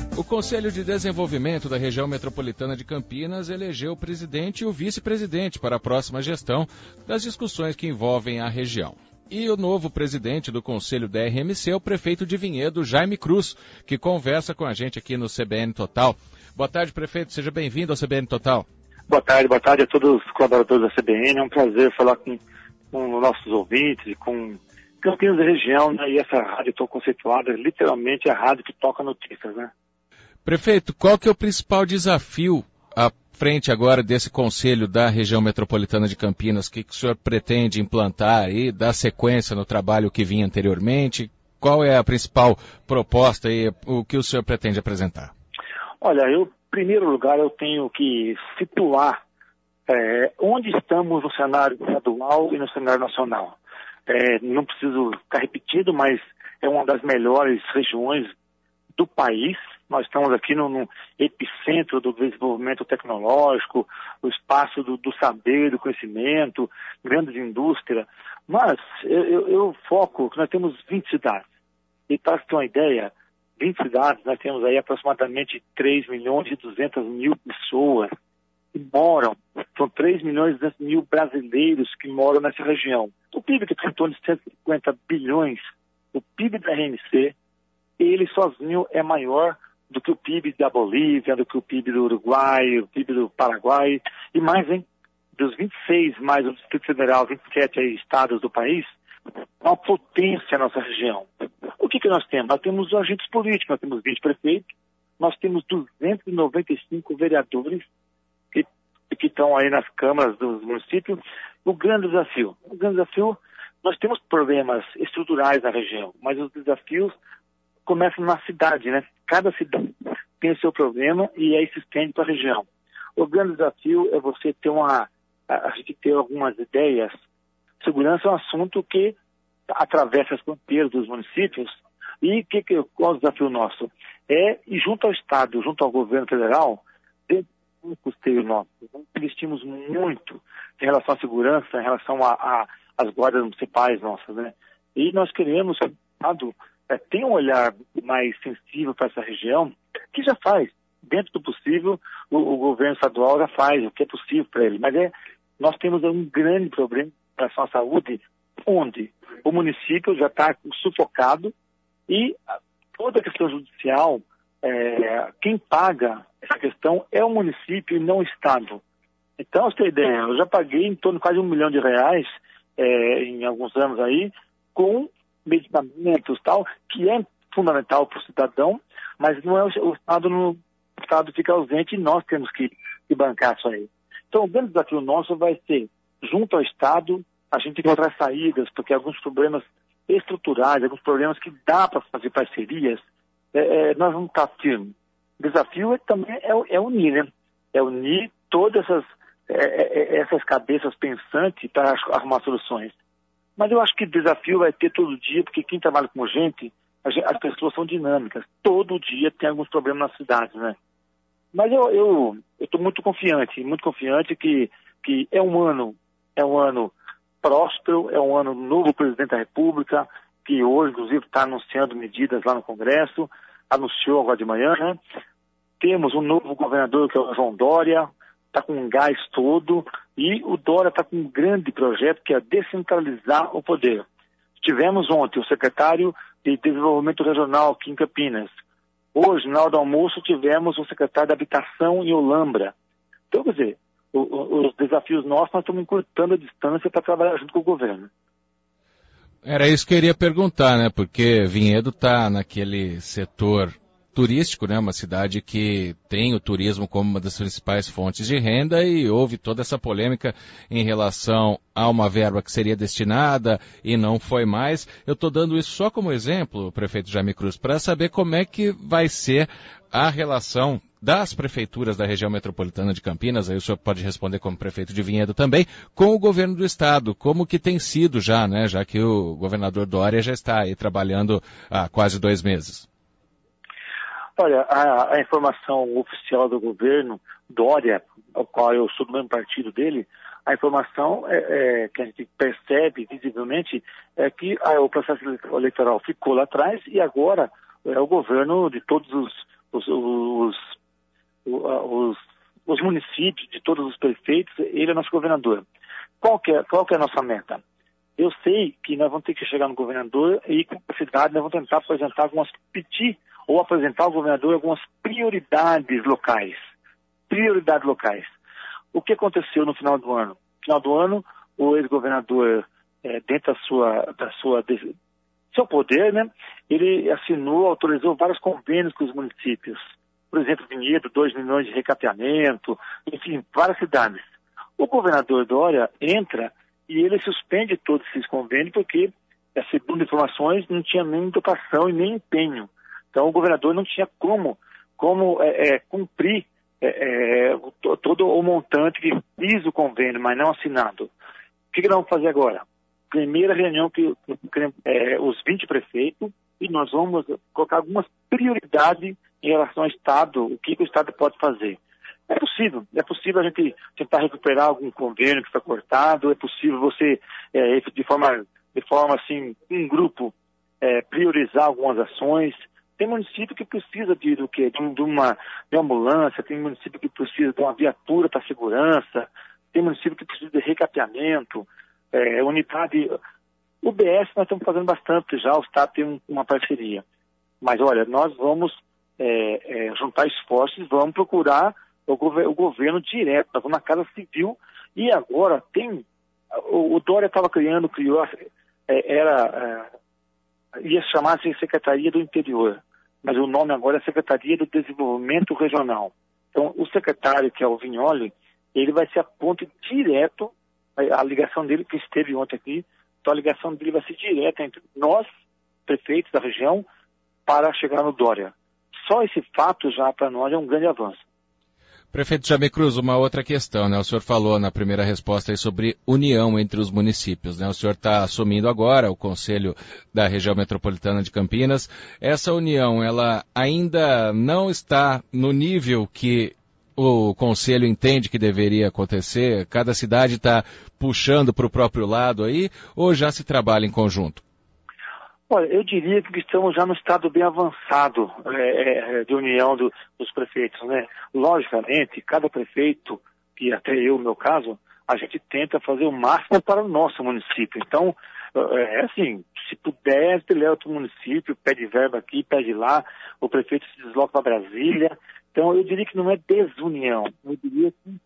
O Conselho de Desenvolvimento da Região Metropolitana de Campinas elegeu o presidente e o vice-presidente para a próxima gestão das discussões que envolvem a região. E o novo presidente do Conselho da RMC é o prefeito de Vinhedo, Jaime Cruz, que conversa com a gente aqui no CBN Total. Boa tarde, prefeito. Seja bem-vindo ao CBN Total. Boa tarde a todos os colaboradores da CBN. É um prazer falar com nossos ouvintes e com Campinas da região, né? E essa rádio tão conceituada, literalmente a rádio que toca notícias, né? Prefeito, qual que é o principal desafio à frente agora desse Conselho da Região Metropolitana de Campinas? O que o senhor pretende implantar e dar sequência no trabalho que vinha anteriormente? Qual é a principal proposta e o que o senhor pretende apresentar? Olha, em primeiro lugar, eu tenho que situar onde estamos no cenário estadual e no cenário nacional. Não preciso ficar repetido, mas é uma das melhores regiões do país. Nós estamos aqui no epicentro do desenvolvimento tecnológico, o espaço do saber, do conhecimento, grandes indústrias. Mas eu foco que nós temos 20 cidades. E para você ter uma ideia, 20 cidades, nós temos aí aproximadamente 3.200.000 pessoas que moram. São 3.200.000 brasileiros que moram nessa região. O PIB que tem em torno de 150 bilhões, o PIB da RMC, ele sozinho é maior do que o PIB da Bolívia, do que o PIB do Uruguai, o PIB do Paraguai, e mais, hein? Dos 26, mais o Distrito Federal, 27 estados do país, é uma potência a nossa região. O que nós temos? Nós temos agentes políticos, nós temos 20 prefeitos, nós temos 295 vereadores que estão aí nas câmaras dos municípios. O grande desafio, nós temos problemas estruturais na região, mas os desafios começam na cidade, né? Cada cidade tem o seu problema e aí se estende para a região. O grande desafio é você ter a gente ter algumas ideias. Segurança é um assunto que atravessa as fronteiras dos municípios. E qual é o desafio nosso? É ir junto ao Estado, junto ao governo federal, dentro do custeio nosso. Nós investimos muito em relação à segurança, em relação às guardas municipais nossas, né? E nós queremos que o Estado tenha um olhar mais sensível para essa região, que já faz, dentro do possível, o governo estadual já faz o que é possível para ele. Mas nós temos um grande problema em relação à saúde, onde o município já está sufocado e toda a questão judicial, quem paga essa questão é o município e não o Estado. Então, você tem ideia, eu já paguei em torno de quase R$1 milhão em alguns anos aí, com medicamentos tal, que é fundamental para o cidadão, mas não é o Estado fica ausente e nós temos que bancar isso aí. Então, o grande desafio nosso vai ser, junto ao Estado, a gente encontrar saídas, porque alguns problemas estruturais, alguns problemas que dá para fazer parcerias, nós vamos estar firmes. O desafio também é unir, né? É unir todas essas cabeças pensantes para arrumar soluções. Mas eu acho que desafio vai ter todo dia, porque quem trabalha com gente, as pessoas são dinâmicas. Todo dia tem alguns problemas nas cidades, né? Mas eu estou muito confiante que é um ano próspero, é um ano novo presidente da República, que hoje, inclusive, está anunciando medidas lá no Congresso, anunciou agora de manhã, né? Temos um novo governador, que é o João Dória, está com um gás todo, e o Dória está com um grande projeto, que é descentralizar o poder. Tivemos ontem o secretário de Desenvolvimento Regional aqui em Campinas. Hoje, na hora do almoço, tivemos o secretário de Habitação em Olambra. Então, quer dizer, os desafios nossos, nós estamos encurtando a distância para trabalhar junto com o governo. Era isso que eu iria perguntar, né? Porque Vinhedo está naquele setor turístico, né? Uma cidade que tem o turismo como uma das principais fontes de renda e houve toda essa polêmica em relação a uma verba que seria destinada e não foi mais. Eu estou dando isso só como exemplo, prefeito Jaime Cruz, para saber como é que vai ser a relação das prefeituras da região metropolitana de Campinas, aí o senhor pode responder como prefeito de Vinhedo também, com o governo do estado, como que tem sido já, né? Já que o governador Dória já está aí trabalhando há quase 2 meses. Olha, a informação oficial do governo, Dória, ao qual eu sou do mesmo partido dele, a informação que a gente percebe visivelmente é que o processo eleitoral ficou lá atrás e agora é o governo de todos os municípios, de todos os prefeitos, ele é nosso governador. Qual que é a nossa meta? Eu sei que nós vamos ter que chegar no governador e com a cidade nós vamos tentar pedir ou apresentar ao governador algumas prioridades locais. Prioridades locais. O que aconteceu no final do ano? No final do ano, o ex-governador, dentro seu poder, né, ele autorizou vários convênios com os municípios. Por exemplo, Vinhedo, 2 milhões de recapeamento, enfim, várias cidades. O governador Dória entra e ele suspende todos esses convênios porque, segundo informações, não tinha nem dotação e nem empenho. Então, o governador não tinha como cumprir todo o montante que diz o convênio, mas não assinado. O que nós vamos fazer agora? Primeira reunião os 20 prefeitos, e nós vamos colocar algumas prioridades em relação ao Estado, o que o Estado pode fazer. É possível a gente tentar recuperar algum convênio que foi cortado, é possível você, de forma assim, um grupo, priorizar algumas ações. Tem município que precisa de uma ambulância, tem município que precisa de uma viatura para segurança, tem município que precisa de recapeamento, unidade. O BS nós estamos fazendo bastante já, o Estado tem uma parceria. Mas olha, nós vamos juntar esforços, vamos procurar o governo direto, nós vamos na Casa Civil, e agora o Dória ia chamar-se Secretaria do Interior, mas o nome agora é Secretaria do Desenvolvimento Regional. Então, o secretário, que é o Vignoli, ele vai ser a ponte direto, a ligação dele, que esteve ontem aqui, então a ligação dele vai ser direta entre nós, prefeitos da região, para chegar no Dória. Só esse fato já para nós é um grande avanço. Prefeito Jamil Cruz, uma outra questão, né? O senhor falou na primeira resposta aí sobre união entre os municípios, né? O senhor está assumindo agora o Conselho da Região Metropolitana de Campinas. Essa união, ela ainda não está no nível que o Conselho entende que deveria acontecer? Cada cidade está puxando para o próprio lado aí, ou já se trabalha em conjunto? Olha, eu diria que estamos já no estado bem avançado de união dos prefeitos, né? Logicamente, cada prefeito, e até eu, no meu caso, a gente tenta fazer o máximo para o nosso município. Então, assim, se puder, ele leva outro município, pede verba aqui, pede lá, o prefeito se desloca para Brasília. Então, eu diria que não é desunião, eu diria que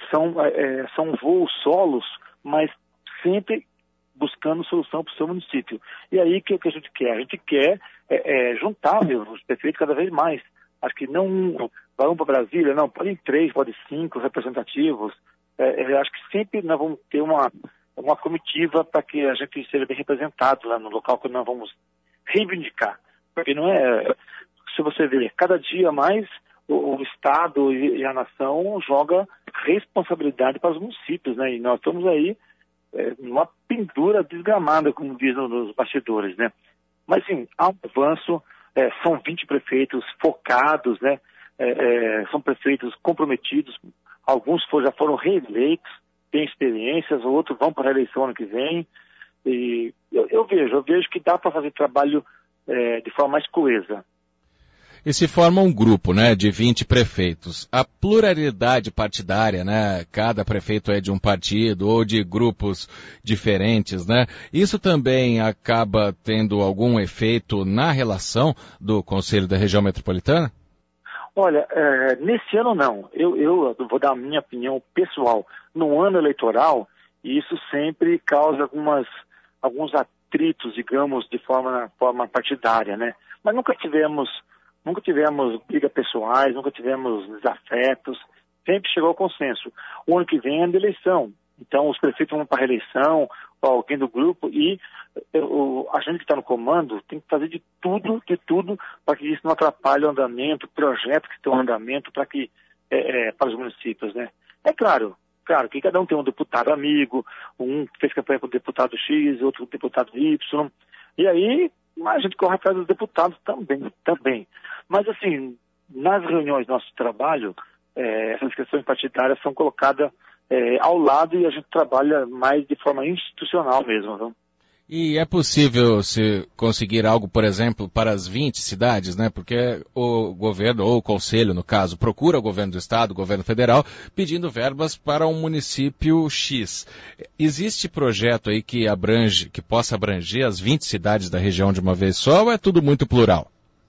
são voos solos, mas sempre buscando solução para o seu município. E aí, o que a gente quer? A gente quer juntar mesmo os prefeitos cada vez mais. Acho que não vai um para Brasília, não, podem 3, podem 5 representativos. Acho que sempre nós vamos ter uma comitiva para que a gente seja bem representado lá no local que nós vamos reivindicar. Porque não se você ver, cada dia mais o Estado e a nação joga responsabilidade para os municípios, né? E nós estamos aí numa pendura desgramada, como dizem nos bastidores, né? Mas, sim, há um avanço, são 20 prefeitos focados, né? São prefeitos comprometidos, alguns já foram reeleitos, têm experiências, outros vão para a reeleição ano que vem, e eu vejo que dá para fazer trabalho de forma mais coesa. E se forma um grupo, né, de 20 prefeitos. A pluralidade partidária, né, cada prefeito é de um partido ou de grupos diferentes, né, isso também acaba tendo algum efeito na relação do Conselho da Região Metropolitana? Olha, nesse ano não. Eu vou dar a minha opinião pessoal. No ano eleitoral, isso sempre causa alguns atritos, digamos, de forma partidária, né, mas nunca tivemos brigas pessoais, nunca tivemos desafetos, sempre chegou ao consenso. O ano que vem é a eleição, então os prefeitos vão para a reeleição, alguém do grupo, e a gente que está no comando tem que fazer de tudo para que isso não atrapalhe o andamento, projetos que estão em andamento para os municípios, né? É claro que cada um tem um deputado amigo, um fez campanha com o deputado X, outro com o deputado Y, e aí a gente corre atrás dos deputados também. Mas, assim, nas reuniões do nosso trabalho, essas questões partidárias são colocadas ao lado e a gente trabalha mais de forma institucional mesmo. Não? E é possível se conseguir algo, por exemplo, para as 20 cidades, né? Porque o governo, ou o conselho, no caso, procura o governo do estado, o governo federal, pedindo verbas para um município X. Existe projeto aí que possa abranger as 20 cidades da região de uma vez só, ou é tudo muito plural?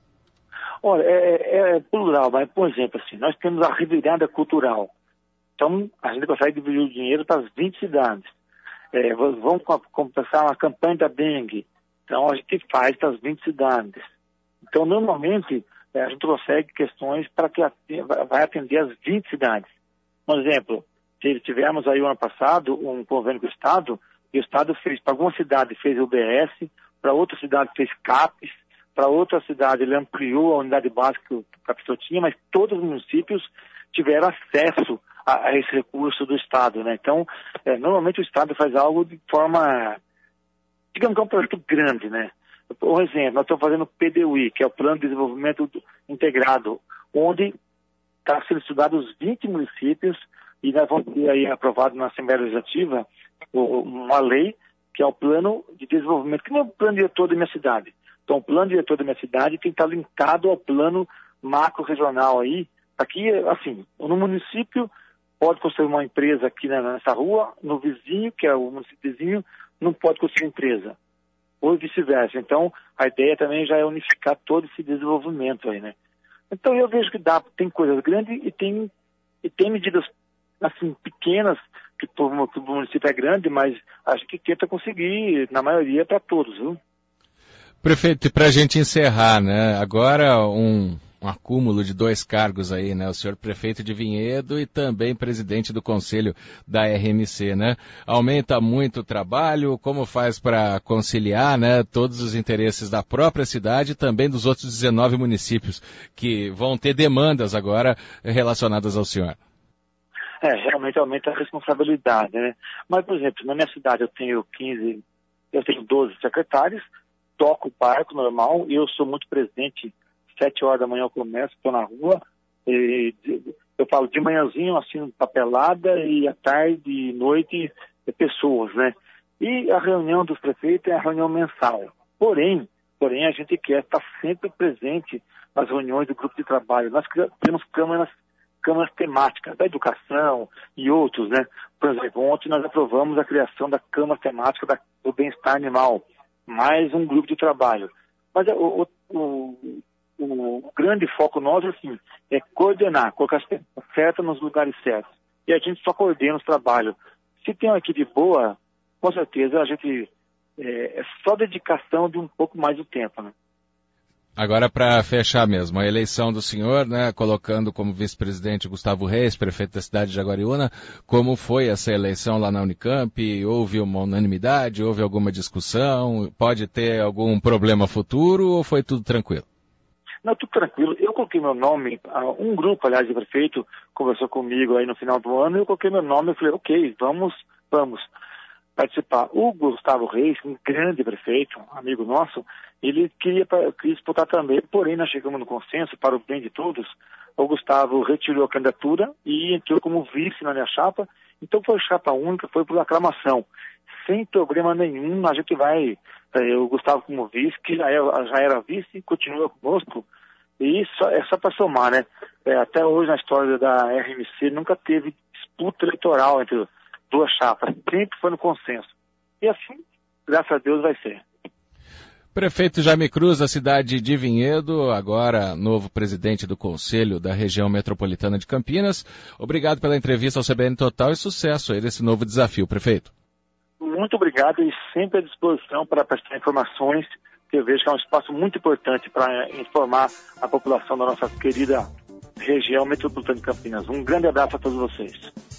Olha, é plural, mas, por exemplo, assim, nós temos a revirada cultural. Então, a gente consegue dividir o dinheiro para as 20 cidades. Vamos começar uma campanha da dengue. Então, a gente faz para as 20 cidades. Então, normalmente, a gente consegue questões para que vai atender as 20 cidades. Por exemplo, tivemos aí o ano passado um convênio com o Estado, e o Estado fez, para alguma cidade fez UBS, para outra cidade fez CAPES, para outra cidade ele ampliou a unidade básica que a pessoa tinha, mas todos os municípios tiveram acesso a esse recurso do Estado, né? Então, normalmente o Estado faz algo de forma, digamos que é um projeto grande, né? Por exemplo, nós estamos fazendo o PDUI, que é o Plano de Desenvolvimento Integrado, onde está sendo estudado os 20 municípios e nós vamos ter aí aprovado na Assembleia Legislativa uma lei que é o Plano de Desenvolvimento, que não é o plano diretor da minha cidade. Então, o plano diretor da minha cidade tem que estar linkado ao plano macro-regional aí, para que, assim, no município pode construir uma empresa aqui nessa rua, no vizinho, que é o município vizinho, não pode construir empresa. Ou vice-versa. Então, a ideia também já é unificar todo esse desenvolvimento aí, né? Então, eu vejo que tem coisas grandes e tem medidas, assim, pequenas, que o município é grande, mas a gente tenta conseguir, na maioria, para todos, viu? Prefeito, e para a gente encerrar, né? Agora um acúmulo de 2 cargos aí, né? O senhor prefeito de Vinhedo e também presidente do conselho da RMC, né? Aumenta muito o trabalho, como faz para conciliar, né? Todos os interesses da própria cidade e também dos outros 19 municípios que vão ter demandas agora relacionadas ao senhor. Realmente aumenta a responsabilidade, né? Mas, por exemplo, na minha cidade eu tenho 12 secretários, toco o barco normal, eu sou muito presente, 7 horas da manhã eu começo, estou na rua, eu falo de manhãzinho, assino papelada, e à tarde e noite, pessoas, né? E a reunião dos prefeitos é a reunião mensal. Porém, a gente quer estar sempre presente nas reuniões do grupo de trabalho. Nós temos câmaras temáticas da educação e outros, né? Por exemplo, ontem nós aprovamos a criação da Câmara Temática do Bem-Estar Animal, mais um grupo de trabalho. Mas o grande foco nosso, assim, é coordenar, colocar as pessoas certas nos lugares certos. E a gente só coordena os trabalhos. Se tem uma equipe boa, com certeza a gente é só dedicação de um pouco mais de tempo, né? Agora, para fechar mesmo, a eleição do senhor, né, colocando como vice-presidente Gustavo Reis, prefeito da cidade de Jaguariúna, como foi essa eleição lá na Unicamp? Houve uma unanimidade? Houve alguma discussão? Pode ter algum problema futuro ou foi tudo tranquilo? Não, tudo tranquilo. Eu coloquei meu nome, um grupo, aliás, de prefeito conversou comigo aí no final do ano, eu coloquei meu nome e falei, ok, vamos participar. O Gustavo Reis, um grande prefeito, um amigo nosso, ele queria disputar também, porém nós chegamos no consenso, para o bem de todos, o Gustavo retirou a candidatura e entrou como vice na minha chapa, então foi chapa única, foi por aclamação. Sem problema nenhum, a gente vai, o Gustavo como vice, que já era vice, continua conosco, e é só para somar, né? Até hoje na história da RMC nunca teve disputa eleitoral entre 2 chapas, sempre foi no consenso. E assim, graças a Deus, vai ser. Prefeito Jaime Cruz, da cidade de Vinhedo, agora novo presidente do Conselho da região metropolitana de Campinas. Obrigado pela entrevista ao CBN Total e sucesso aí nesse novo desafio, prefeito. Muito obrigado e sempre à disposição para prestar informações, que eu vejo que é um espaço muito importante para informar a população da nossa querida região metropolitana de Campinas. Um grande abraço a todos vocês.